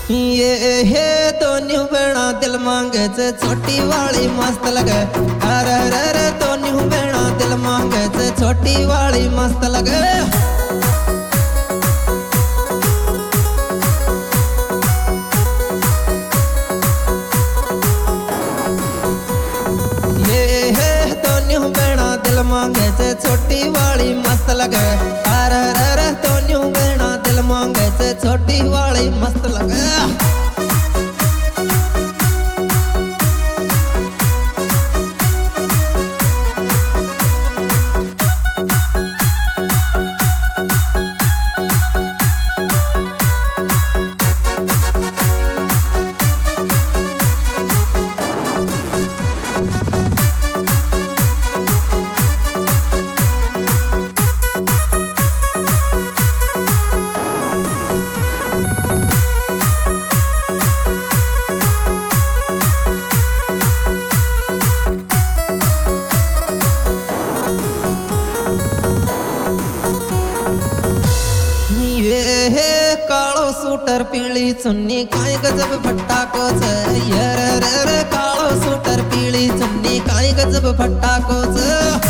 ये हे दोनों बेड़ा दिल मांगे से छोटी वाली मस्त लगे। अरे रे रे दोनों बेड़ा दिल मांगे से छोटी वाली मस्त लगे। ये हे दोनों बेड़ा दिल मांगे से छोटी वाली मस्त लगे। अरे रे रे दोनों बेड़ा दिल मांगे से छोटी वाली मस्त लगे। कालो सूटर पीली चुन्नी काई गजब फटाको छे। ये रे रे रे कालो सूटर पीली चुन्नी काई गजब फटाको छे।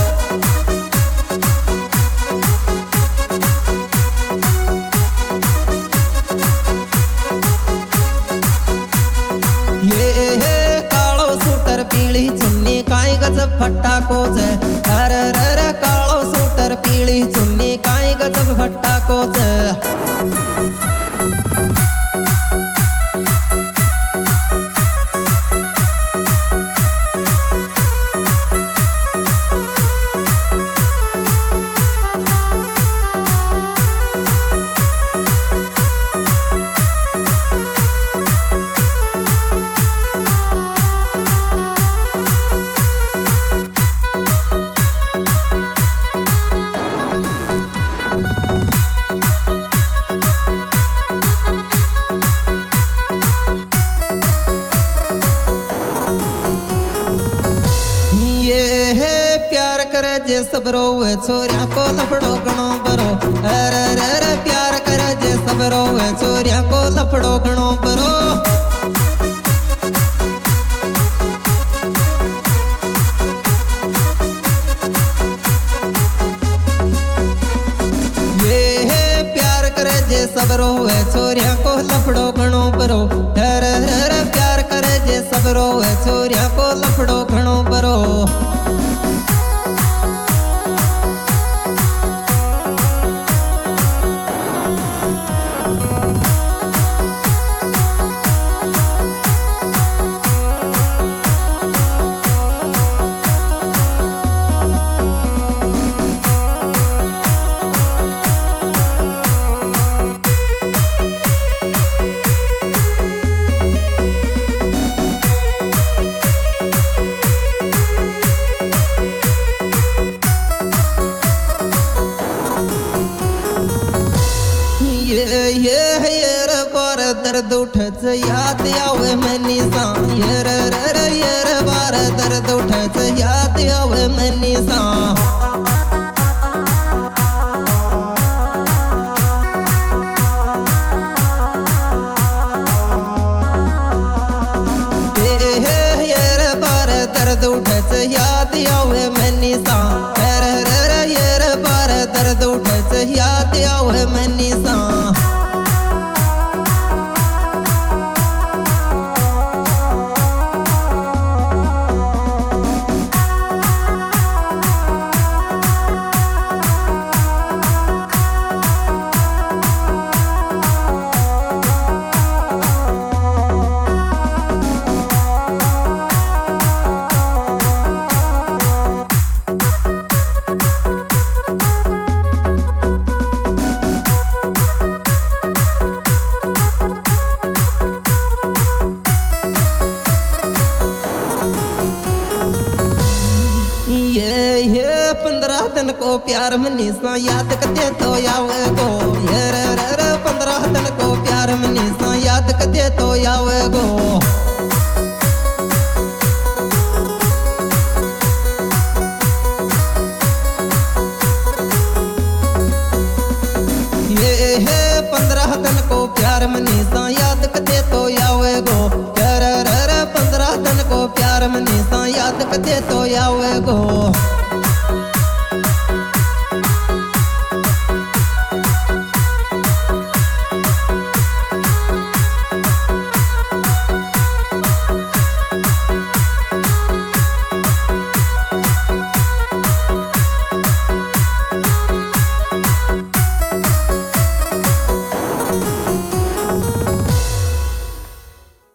ये कालो सूटर पीली चुन्नी काई गजब फटाको छे। अरे रे रे कालो सूटर पीली चुन्नी काई गजब फटाको छे। प्यार करे जे सबरो वे छोरिया को लफड़ो घणो बरो। अरे रे रे प्यार करे जे सबरो वे छोरिया को लफड़ो घणो बरो। ये प्यार करे जे सबरो वे छोरिया को लफड़ो घणो बरो। अरे रे रे प्यार करे जे सबरो वे छोरिया को लफड़ो घणो बरो। ये रे बार दर्द उठे से याद आवे मैनी सा। ये रे बार दर्द उठे से याद आवे मैनी सा। ये रे बार दर्द उठे से याद आवे मैनी सा। ये रे बार दर्द उठे से याद आवे मैनी सा। ये 15 दिन को प्यार मनी सा याद कदे तो आवे गो। ये रे 15 दिन को प्यार मनी सा याद कदे तो आवे गो। ये 15 दिन को प्यार मनी सा याद कदे आवे गो